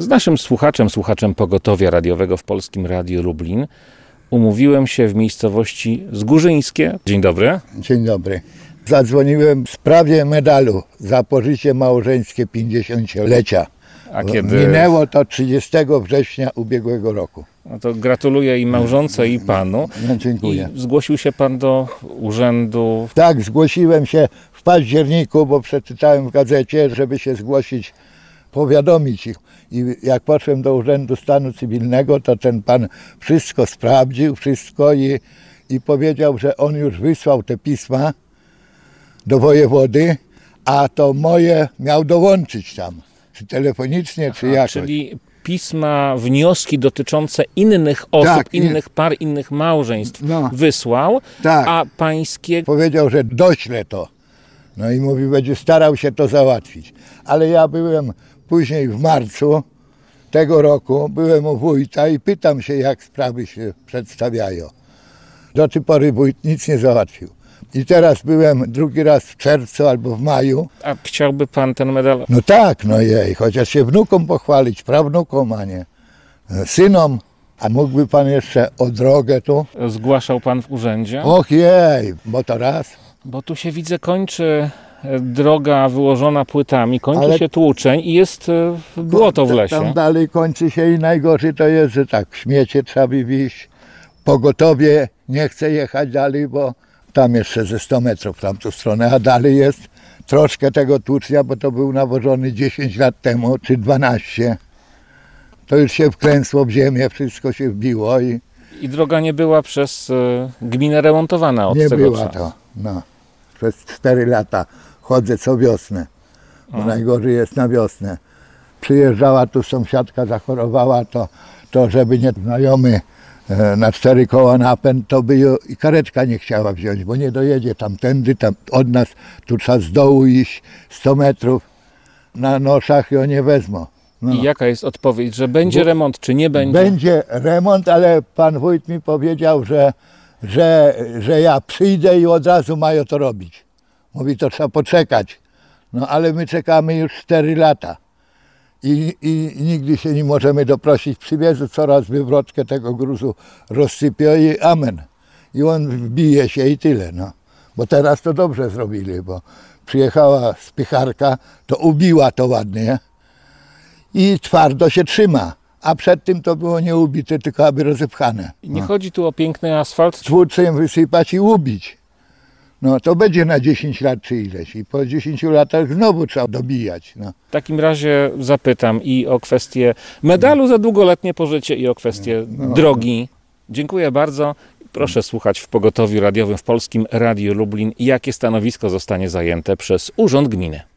Z naszym słuchaczem pogotowia radiowego w Polskim Radiu Lublin umówiłem się w miejscowości Zgórzyńskie. Dzień dobry. Dzień dobry. Zadzwoniłem w sprawie medalu za pożycie małżeńskie 50-lecia. A kiedy? Minęło to 30 września ubiegłego roku. No to gratuluję i małżonce, i panu. No, dziękuję. I zgłosił się pan do urzędu? Tak, zgłosiłem się w październiku, bo przeczytałem w gazecie, żeby się zgłosić, powiadomić ich. I jak poszedłem do Urzędu Stanu Cywilnego, to ten pan wszystko sprawdził, i powiedział, że on już wysłał te pisma do wojewody, a to moje miał dołączyć tam, czy telefonicznie, czy jakoś. Czyli pisma, wnioski dotyczące innych osób, Tak, innych par, innych małżeństw wysłał, tak. A pańskie... Powiedział, że doślę to. No i mówi, będzie starał się to załatwić. Ale ja byłem później w marcu tego roku, byłem u wójta i pytam się, jak sprawy się przedstawiają. Do tej pory wójt nic nie załatwił. I teraz byłem drugi raz w czerwcu albo w maju. A chciałby pan ten medal? No tak, no jej, chociaż się wnukom pochwalić, prawnukom, a nie synom. A mógłby pan jeszcze o drogę tu? Zgłaszał pan w urzędzie? Och jej, bo to raz. Bo tu się widzę, kończy droga wyłożona płytami, kończy się tłuczeń i jest błoto w lesie. Tam dalej kończy się i najgorzej to jest, że tak, śmiecie trzeba wywieźć. Pogotowie nie chce jechać dalej, bo tam jeszcze ze 100 metrów w tamtą stronę, a dalej jest troszkę tego tłucznia, bo to był nawożony 10 lat temu, czy 12. To już się wkręsło w ziemię, wszystko się wbiło i droga nie była przez gminę remontowana od nie tego była czasu. to. No. Przez 4 lata chodzę co wiosnę, bo najgorzej jest na wiosnę. Przyjeżdżała tu sąsiadka, zachorowała, to żeby nie znajomy na 4 koła napęd, to by ją i karetka nie chciała wziąć, bo nie dojedzie tamtędy, tam od nas, tu trzeba z dołu iść 100 metrów, na noszach ją nie wezmą. No. I jaka jest odpowiedź, że będzie remont, czy nie będzie? Będzie remont, ale pan wójt mi powiedział, że ja przyjdę i od razu mają to robić. Mówi, to trzeba poczekać. No ale my czekamy już 4 lata. I nigdy się nie możemy doprosić. Przywiezą coraz wywrotkę tego gruzu, rozsypią i amen. I on wbije się i tyle. No. Bo teraz to dobrze zrobili, bo przyjechała spycharka, to ubiła to ładnie i twardo się trzyma. A przed tym to było nie ubite, tylko aby rozepchane. Nie chodzi tu o piękny asfalt? Tłuczem wysypać i ubić. No to będzie na 10 lat czy ileś. I po 10 latach znowu trzeba dobijać. No. W takim razie zapytam i o kwestię medalu za długoletnie pożycie, i o kwestię drogi. Dziękuję bardzo. Proszę słuchać w pogotowiu radiowym w Polskim Radiu Lublin, jakie stanowisko zostanie zajęte przez Urząd Gminy.